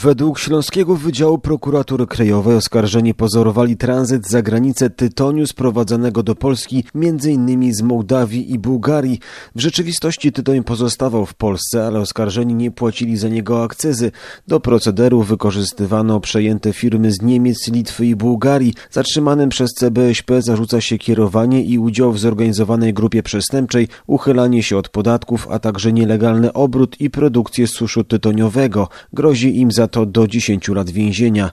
Według Śląskiego Wydziału Prokuratury Krajowej oskarżeni pozorowali tranzyt za granicę tytoniu sprowadzanego do Polski m.in. z Mołdawii i Bułgarii. W rzeczywistości tytoń pozostawał w Polsce, ale oskarżeni nie płacili za niego akcyzy. Do procederu wykorzystywano przejęte firmy z Niemiec, Litwy i Bułgarii. Zatrzymanym przez CBŚP zarzuca się kierowanie i udział w zorganizowanej grupie przestępczej, uchylanie się od podatków, a także nielegalny obrót i produkcję suszu tytoniowego. Grozi im za to do 10 lat więzienia.